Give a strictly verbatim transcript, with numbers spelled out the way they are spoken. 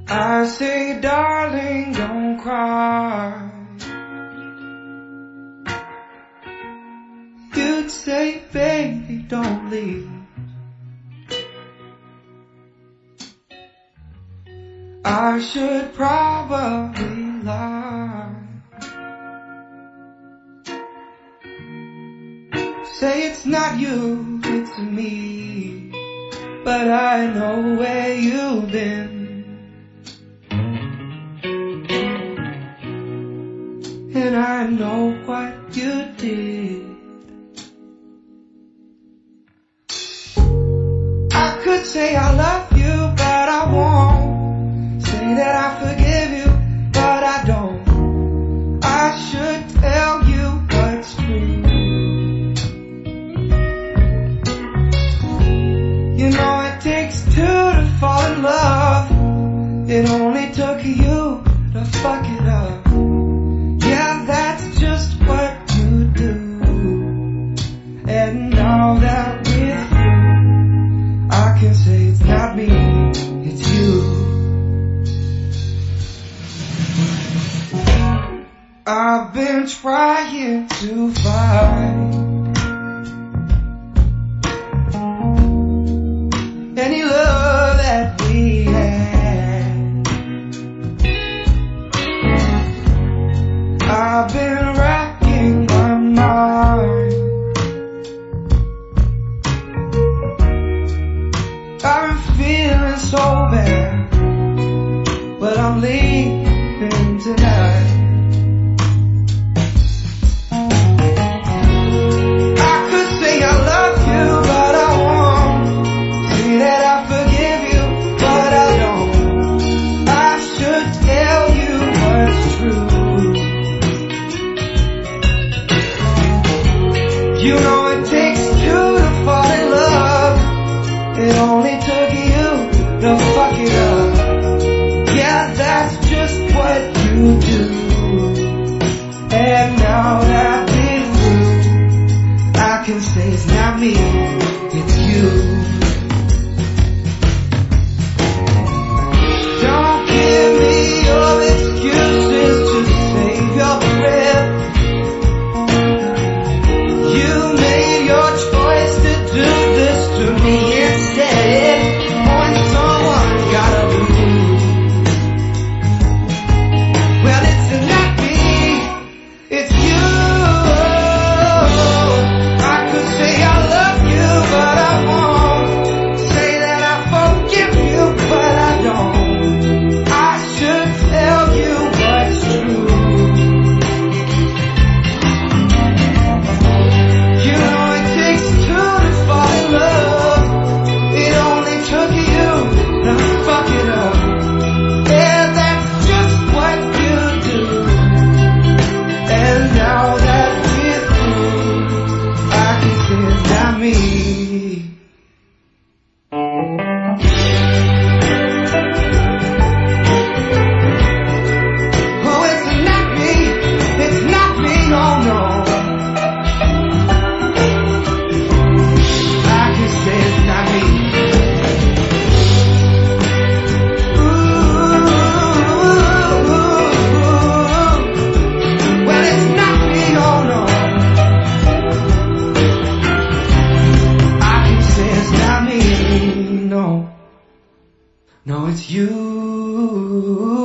I say, darling, don't cry. You'd say, baby, don't leave. I should probably lie. Say it's not you, it's me. But I know where you've been. And I know what you did. I could say I love you, but I won't. Say that I forgive you, but I don't. I should tell you what's true. You know it takes two to fall in love. It only took you to fuck it up. Yeah, that's just what you do. And now that we're through, I can say it's not me, it's you. I've been trying to find any love that we had. I've been racking my mind. I've been feeling so bad, but I'm leaving tonight. I could say I love you, but I won't. Say that I forgive you, but I don't. I should tell you what's true. You know it takes two to fall in love. It only took you to fuck it up. Yeah, that's just what you do. And now that we're through, I can say it's not me, it's you. Don't give me your excuses to save your breath. You made your choice to do this to me instead. Only someone gotta lose. Well, it's not me, it's you. I could say I love you, but I won't. Say that I forgive you, but I don't. I should tell you what's true. You know it takes two to fall in love. It only took you to fuck it up. Yeah, that's just what you do. And now that we're through, I can say it's not me. Oh, it's not me, it's not me, no, no. I can say it's not me. Ooh, well, it's not me, no, no. I can say it's not me, no. No, it's you.